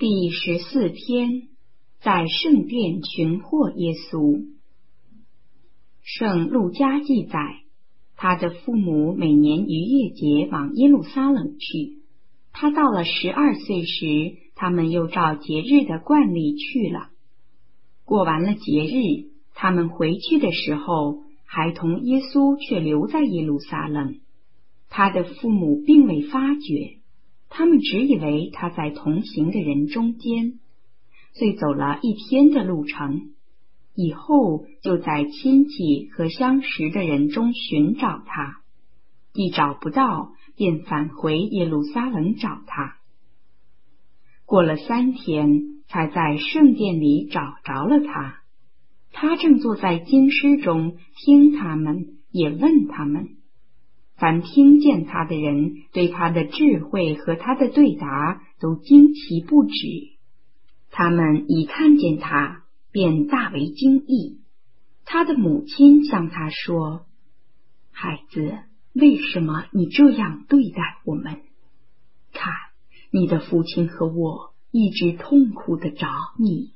第14天，在圣殿寻获耶稣。圣路加记载，他的父母每年逾越节往耶路撒冷去。他到了12岁时，他们又照节日的惯例去了。过完了节日，他们回去的时候，孩童耶稣却留在耶路撒冷。他的父母并未发觉，他们只以为他在同行的人中间，遂走了1天的路程，以后就在亲戚和相识的人中寻找他，既找不到，便返回耶路撒冷找他。过了3天，才在圣殿里找着了他。他正坐在经师中听他们，也问他们。凡听见他的人，对他的智慧和他的对答都惊奇不止。他们一看见他，便大为惊异。他的母亲向他说：“孩子，为什么你这样对待我们？看，你的父亲和我一直痛苦地找你。”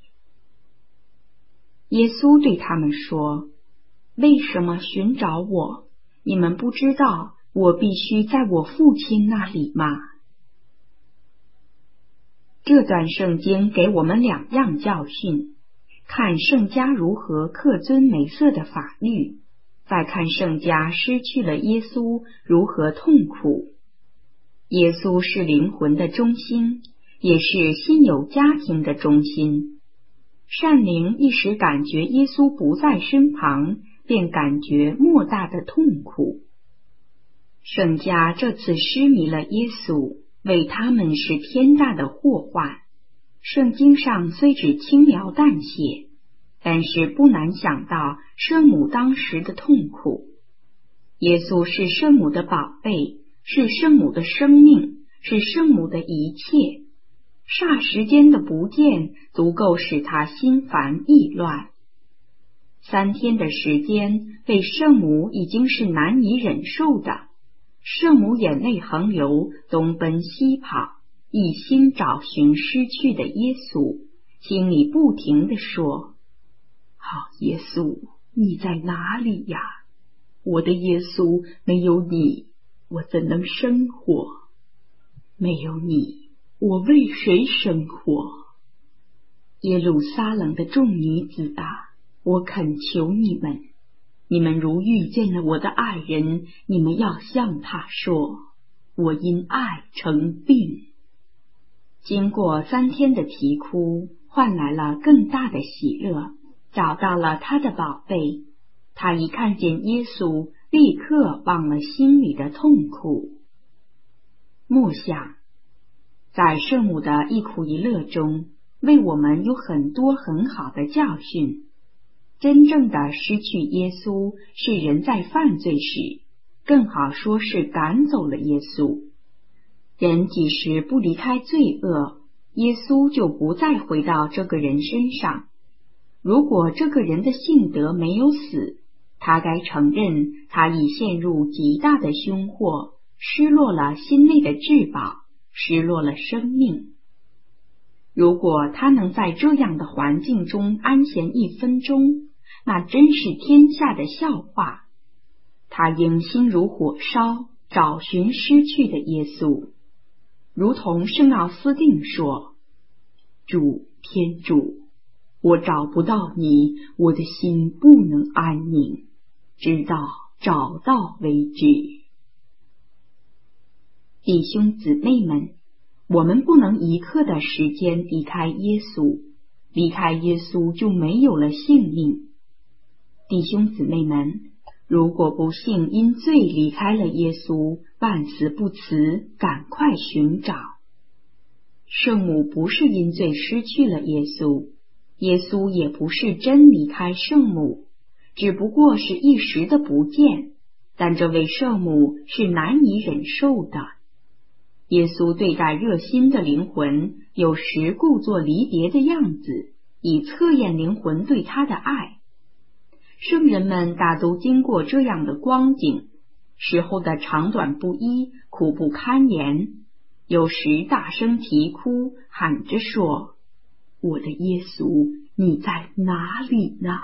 耶稣对他们说：“为什么寻找我？你们不知道我必须在我父亲那里吗？”这段圣经给我们2样教训：看圣家如何恪遵梅瑟的法律，再看圣家失去了耶稣如何痛苦。耶稣是灵魂的中心，也是新有家庭的中心。善灵一时感觉耶稣不在身旁，便感觉莫大的痛苦。圣家这次失迷了耶稣，为他们是天大的祸患。圣经上虽只轻描淡写，但是不难想到圣母当时的痛苦。耶稣是圣母的宝贝，是圣母的生命，是圣母的一切。霎时间的不见，足够使他心烦意乱。3天的时间，为圣母已经是难以忍受的。圣母眼泪横流，东奔西跑，一心找寻失去的耶稣，心里不停地说：“好耶稣，你在哪里呀？我的耶稣，没有你，我怎能生活？没有你，我为谁生活？耶路撒冷的众女子啊，我恳求你们如遇见了我的爱人，你们要向他说，我因爱成病。”经过3天的啼哭，换来了更大的喜乐，找到了他的宝贝。他一看见耶稣，立刻忘了心里的痛苦。默想，在圣母的一苦一乐中，为我们有很多很好的教训。真正的失去耶稣，是人在犯罪时，更好说是赶走了耶稣。人几时不离开罪恶，耶稣就不再回到这个人身上。如果这个人的性德没有死，他该承认他已陷入极大的凶祸，失落了心内的至宝，失落了生命。如果他能在这样的环境中安闲1分钟，那真是天下的笑话。他应心如火烧，找寻失去的耶稣。如同圣奥斯定说：“主，天主，我找不到你，我的心不能安宁，直到找到为止。”弟兄姊妹们，我们不能1刻的时间离开耶稣，离开耶稣就没有了性命。弟兄姊妹们，如果不幸因罪离开了耶稣，半死不辞，赶快寻找。圣母不是因罪失去了耶稣，耶稣也不是真离开圣母，只不过是一时的不见，但这位圣母是难以忍受的。耶稣对待热心的灵魂，有时故作离别的样子，以测验灵魂对他的爱。圣人们大都经过这样的光景，时候的长短不一，苦不堪言。 有时大声啼哭，喊着说：我的耶稣，你在哪里呢？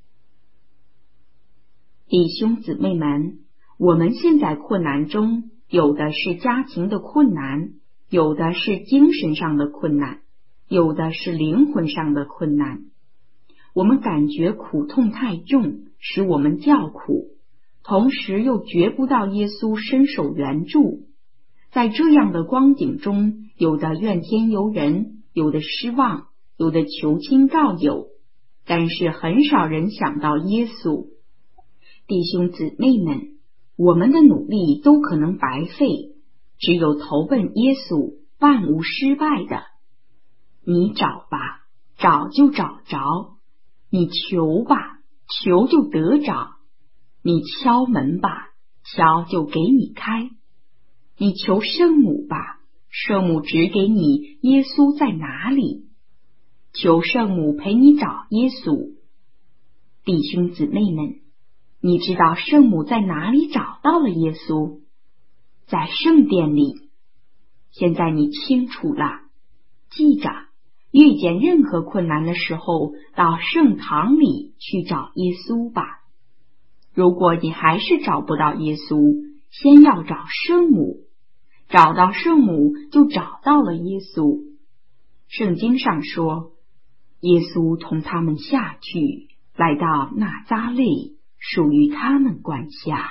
弟兄姊妹们，我们现在困难中，有的是家庭的困难，有的是精神上的困难，有的是灵魂上的困难。我们感觉苦痛太重，使我们叫苦，同时又觉不到耶稣伸手援助。在这样的光景中，有的怨天尤人，有的失望，有的求亲告友，但是很少人想到耶稣。弟兄姊妹们，我们的努力都可能白费，只有投奔耶稣，万无失败的。你找吧，找就找着；你求吧，求就得着；你敲门吧，敲就给你开；你求圣母吧，圣母指给你耶稣在哪里，求圣母陪你找耶稣。弟兄姊妹们，你知道圣母在哪里找到了耶稣？在圣殿里。现在你清楚了，记着，遇见任何困难的时候，到圣堂里去找耶稣吧。如果你还是找不到耶稣，先要找圣母，找到圣母就找到了耶稣。圣经上说，耶稣同他们下去，来到纳匝肋，属于他们管辖。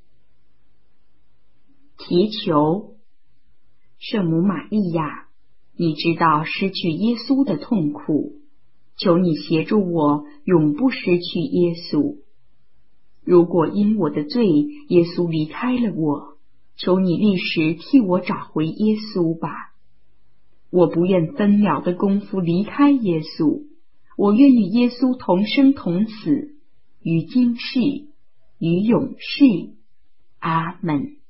祈求。圣母玛利亚，你知道失去耶稣的痛苦，求你协助我永不失去耶稣。如果因我的罪，耶稣离开了我，求你立时替我找回耶稣吧。我不愿分秒的功夫离开耶稣，我愿与耶稣同生同死，于今世，于永世。阿们。